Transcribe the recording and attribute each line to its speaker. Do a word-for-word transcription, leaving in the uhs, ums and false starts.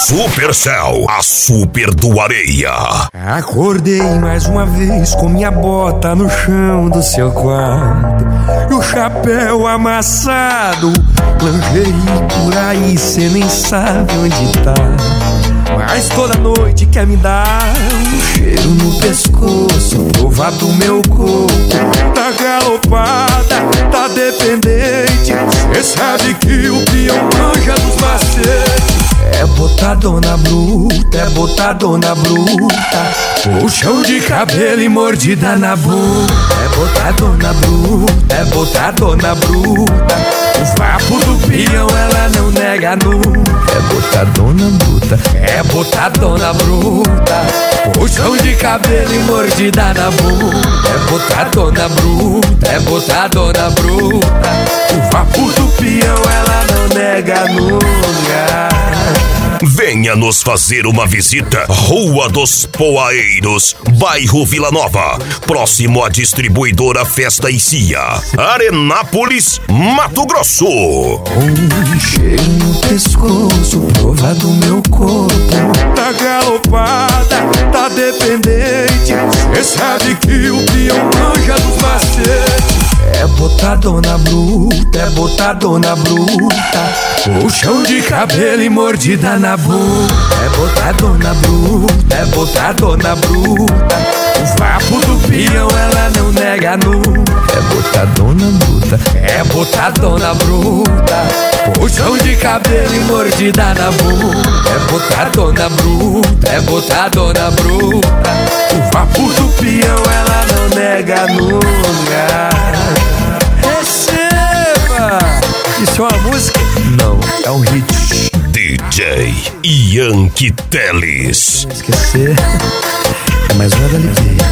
Speaker 1: Supercell, a super do Areia.
Speaker 2: Acordei mais uma vez com minha bota no chão do seu quarto e o chapéu amassado. Planjei por aí, cê nem sabe onde tá, mas toda noite quer me dar um cheiro no pescoço, provar do meu corpo. Tá galopada, tá dependente, cê sabe que o peão manja dos macetes. É botadona bruta, é botadona bruta, puxão de cabelo e mordida na boca. É botadona bruta, é botadona bruta, o vapo do peão ela não nega nunca. É botadona bruta, é botadona bruta, puxão de cabelo e mordida na boca. É botadona bruta, é botadona bruta, o vapo do peão ela não nega nunca.
Speaker 1: Venha nos fazer uma visita. Rua dos Poaeiros, bairro Vila Nova, próximo à distribuidora Festa e Cia, Arenápolis, Mato Grosso.
Speaker 2: Um cheiro no pescoço, prova do meu corpo. Tá galopada, tá dependente, cê sabe que o peão manja dos macetes. É botadona bruta, é botadona bruta, puxão de cabelo e mordida na boca. É botadona bruta, é botadona bruta, o vapo do peão ela não nega nunca. É botadona bruta, é botadona bruta, puxão de cabelo e mordida na boca. É botadona bruta, é botadona bruta, o vapo do peão ela não nega nunca. Receba! Isso é uma música? Não, é um hit.
Speaker 1: D J Yankee Teles.
Speaker 2: Não esquecer, é mais uma da alegria.